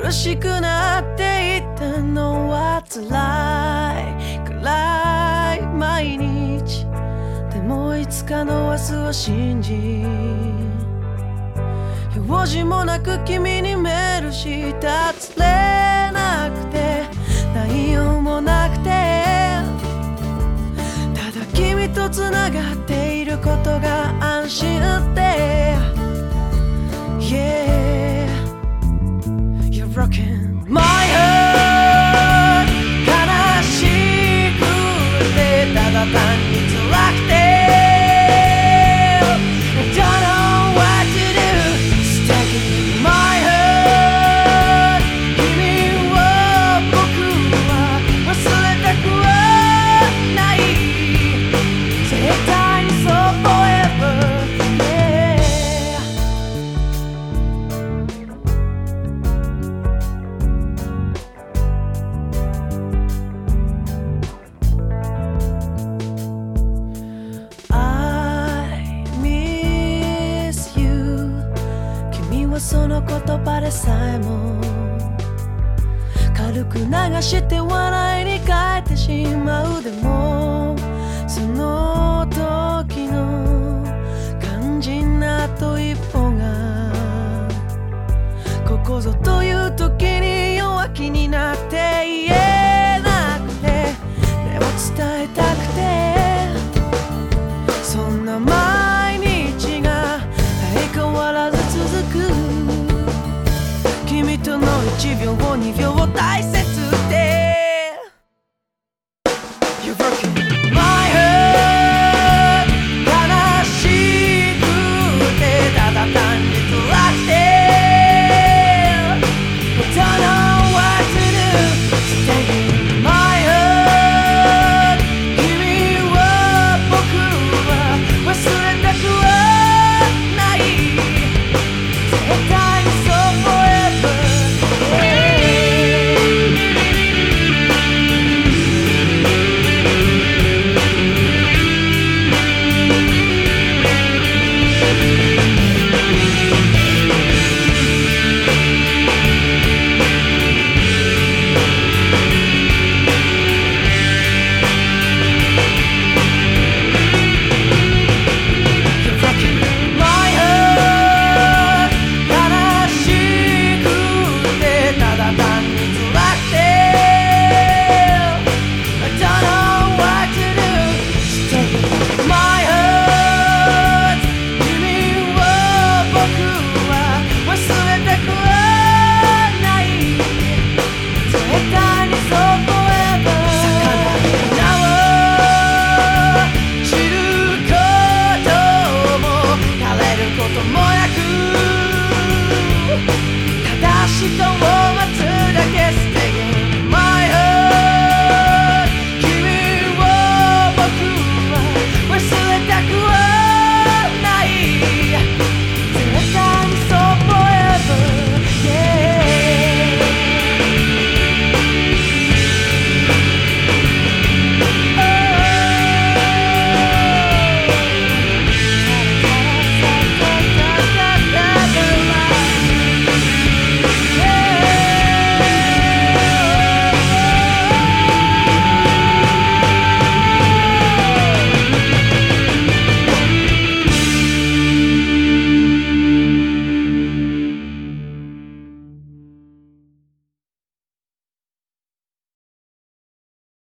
苦しくなっていったのは辛い暗い毎日でもいつかの明日を信じ用事もなく君にメールしたつれなくて内容もなくてただ君とつながっていることが安心って Yeah You're rocking my heart 悲しくてただ単に辛くてDon't know what to do Stuck in my heart 君を僕は忘れたくはない絶対にそう foreverその言葉でさえも軽く流して笑いに変えてしまうでもその時の肝心なあと一歩がここぞという時に弱気になって言えなくてでも伝えたくてそんな毎日が相変わらず続く君との1秒2秒を大切